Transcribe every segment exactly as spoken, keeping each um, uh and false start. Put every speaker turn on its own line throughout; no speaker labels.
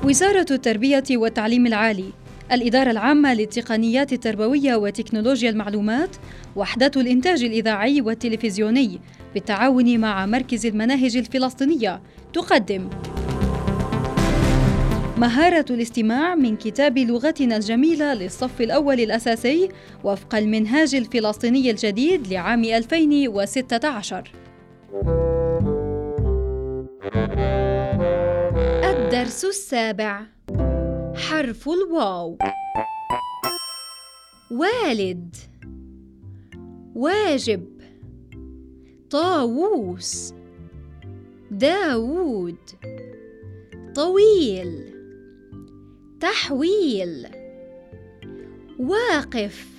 وزارة التربية والتعليم العالي، الإدارة العامة للتقنيات التربوية وتكنولوجيا المعلومات، وحدة الإنتاج الإذاعي والتلفزيوني بالتعاون مع مركز المناهج الفلسطينية تقدم مهارة الاستماع من كتاب لغتنا الجميلة للصف الأول الأساسي وفق المنهاج الفلسطيني الجديد لعام ألفين وستة عشر. الدرس السابع: حرف الواو. والد، واجب، طاووس، داوود، طويل، تحويل، واقف،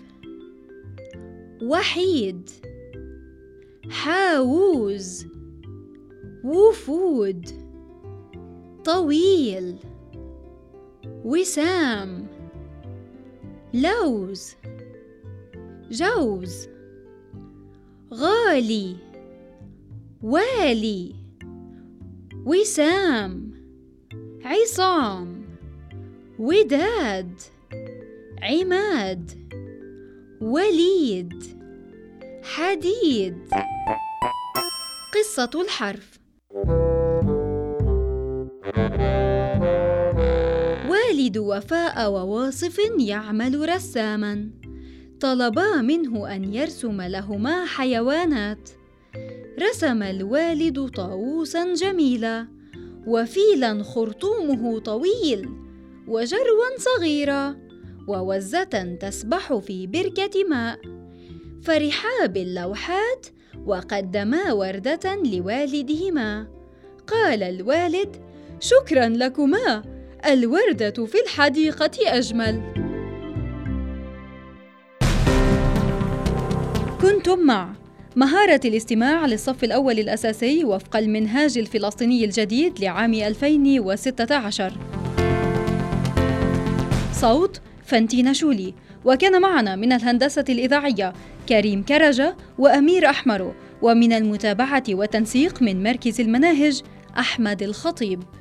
وحيد، حاووز، وفود، طويل، وسام، لوز، جوز، غالي، والي، وسام، عصام، وداد، عماد، وليد، حديد. قصة الحرف. والد وفاء وواصف يعمل رساماً، طلبا منه أن يرسم لهما حيوانات. رسم الوالد طاووساً جميلاً، وفيلاً خرطومه طويل، وجرواً صغيرا، ووزة تسبح في بركة ماء. فرحا باللوحات وقدما وردة لوالدهما. قال الوالد: شكراً لكما، الوردة في الحديقة أجمل. كنتم مع مهارة الاستماع للصف الأول الأساسي وفق المنهاج الفلسطيني الجديد لعام ألفين وستة عشر. صوت فانتينا شولي، وكان معنا من الهندسة الإذاعية كريم كرجة وأمير أحمر، ومن المتابعة والتنسيق من مركز المناهج أحمد الخطيب.